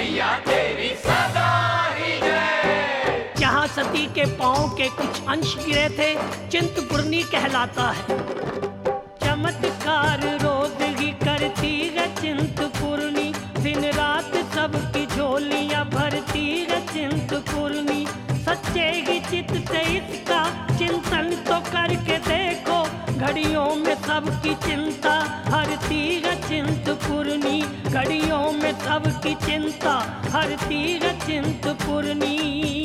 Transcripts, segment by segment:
मैया तेरी सदा ही जय। जहाँ सती के पांव के कुछ अंश गिरे थे चिंतपूर्णी कहलाता है। चमत्कार रोज ही करती है चिंतपूर्णी, दिन रात सबकी झोलियां भरती है चिंतपूर्णी। सच्चे ही चित्त से इसका चिंतन तो करके देखो, घड़ियों में सबकी चिंता हरती है चिंतपूर्णी, घड़ियों में सबकी चिंता हरती है चिंतपूर्णी।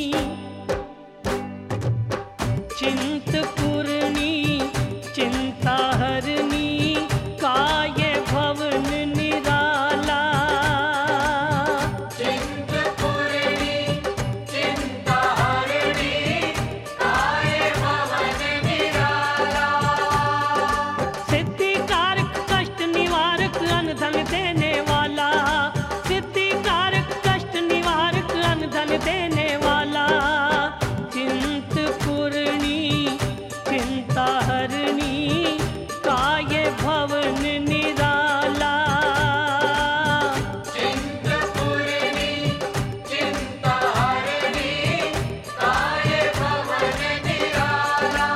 चिंतपूर्णी चिंता हरनी, काये भवन निराला। चिंतपूर्णी चिंता हरणी, काये भवन निराला। सिद्धि कारक कष्ट निवारक अन्न धन देने वाला, सिद्धि कारक कष्ट निवारक अन्न धन देने वाला। चिंतपूर्णी चिंता हरणी, काये भवन निराला। चिंतपूर्णी चिंता हरणी, काये भवन निराला।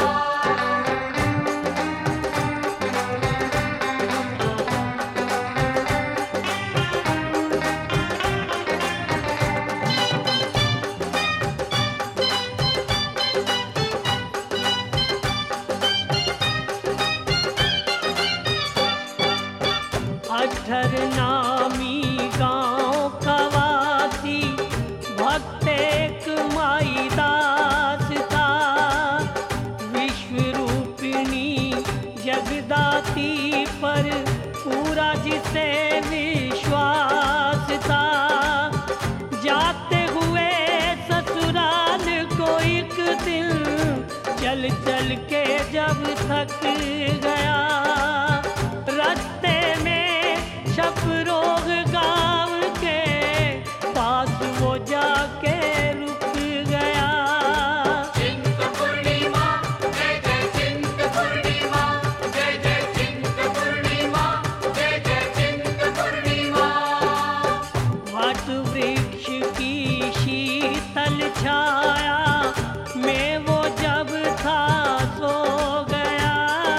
अठर नामी गांव कवासी, भक्त एक माई दास था। विश्व रूपिणी जगदाती पर पूरा जिसे विश्वास था। जाते हुए ससुराल को एक दिन, चल चल के जब थक गया, रास्ते में छपरोग गांव के पास वो जाके रुक गया। चिंतपूर्णी माँ जय जय, चिंतपूर्णी माँ जय जय, चिंतपूर्णी माँ जय जय, चिंतपूर्णी माँ। वट वृक्ष की शीतल छाया में वो जब था सो गया,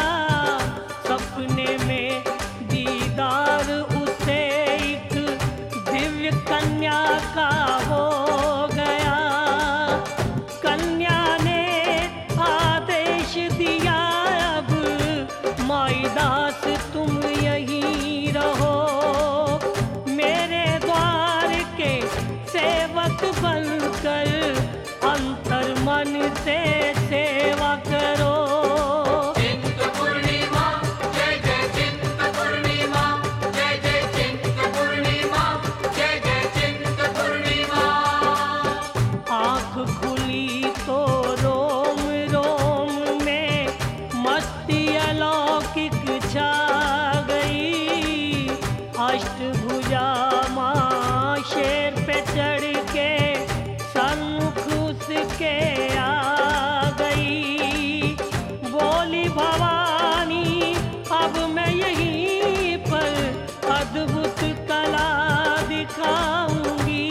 सपने में दीदार उसे एक दिव्य कन्या का हो गया। कन्या ने आदेश दिया, अब माई दास तुम यहीं रहो, मेरे द्वार के सेवक बनकर अंतर मन से सेवा करो। चिंतपूर्णी माँ जय जय, चिंतपूर्णी माँ जय जय, चिंतपूर्णी माँ जय जय, चिंतपूर्णी माँ। आँख खुली तो रोम रोम में मस्ती अलौकिक छा गई। अष्टभुजा माँ शेर पे चढ़ के सन्मुख उसके आ गई। बोली भवानी अब मैं यहीं पर अद्भुत कला दिखाऊंगी।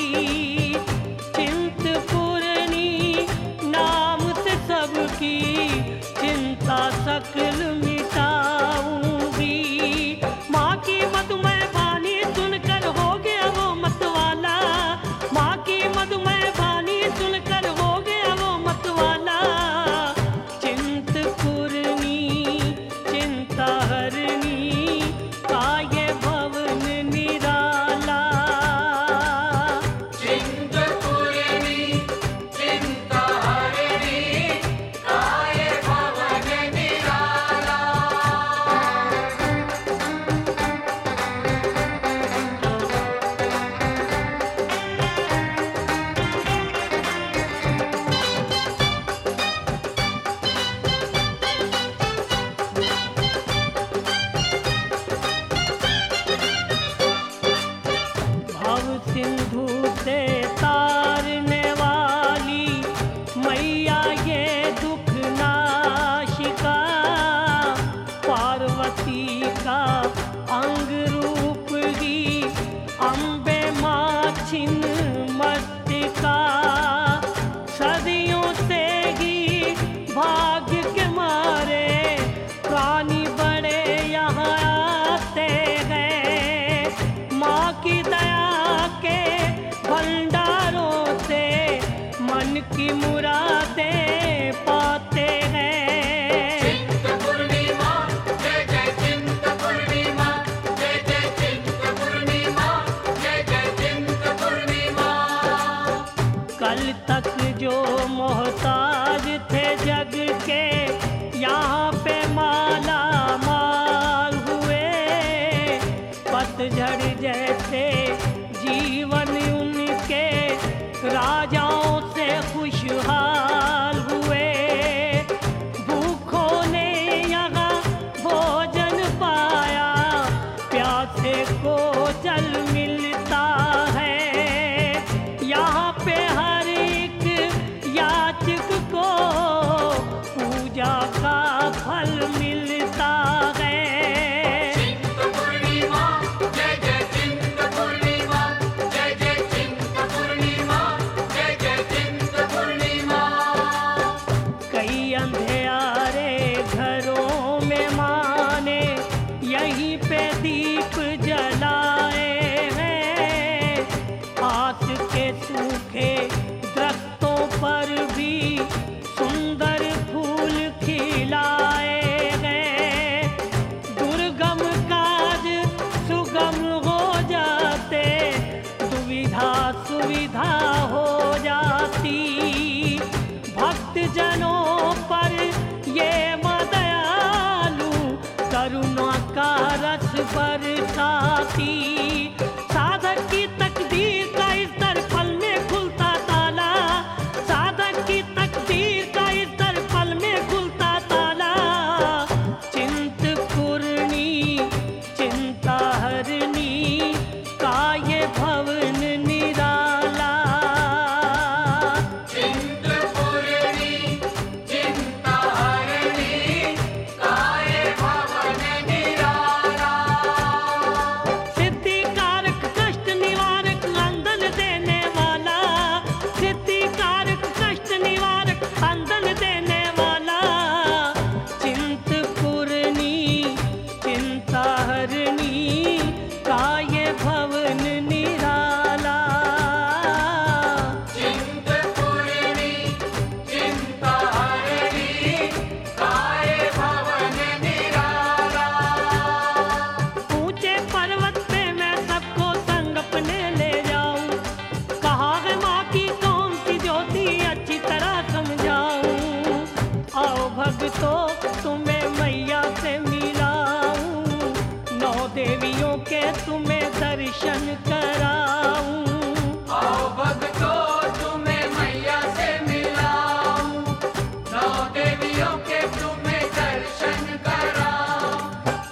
चिंतपूर्णी नाम से सबकी चिंता सकल मिटाऊंगी। माँ की मधुमय वाणी सुनकर हो गया वो मतवाला, माँ की मधुमय वाणी सुनकर हो गया वो मतवाला। चिंतपूर्णी चिंता हरणी, काये भवन निराला। की मुरादें पाते हैं। चिंतपूर्णी माँ, जय जय चिंतपूर्णी माँ, जय जय चिंतपूर्णी माँ, जय जय चिंतपूर्णी माँ। कल तक जो मोहताज थे जग के, यहाँ पे माला माल हुए। पतझड़ जैसे जीवन उनके, राजाओं से खुशहाल हुए। भूखों ने यहाँ भोजन पाया, प्यासे को जल मिलता है। यहाँ पे हर एक याचक को पूजा का फल मिलता है। चिंतपूर्णी माँ, जय जय चिंतपूर्णी माँ, जय जय चिंतपूर्णी माँ, जय जय चिंतपूर्णी माँ। कई अंधेरे घरों में माँ ने यहीं पे दीप जलाए हैं। आस के सूखे दरख्तों पर भी सुंदर फूल खिलाए हैं। दुर्गम काज सुगम हो जाते, दुविधा सुविधा हो जाती। भक्त जनों पर ये दयालु करुणा का रस बरसाती। साधक की तकदीर का इस दर पल में खुलता ताला, साधक की तकदीर का इस दर पल में खुलता ताला। चिंतपूर्णी चिंता हरनी का ये भवन निराला। चिंतपूर्णी चिंता हरणी, काये भवन निराला। सिद्धि कारक कष्ट निवारक आंदन देने वाला, सिद्धि कारक कष्ट निवारक आंदन देने वाला। चिंतपूर्णी चिंता हरणी का ये भवन निराला। चिंतपूर्णी चिंता हरणी, काये भवन निराला। ऊंचे पर्वत पे मैं सबको संग अपने ले जाऊं। कहाँ है माँ की कौन सी ज्योति, अच्छी तरह समझाऊं। आओ भक्तों तुम्हें मैया से मिलाऊं, नौ देवियों के तुम्हें दर्शन कराऊं।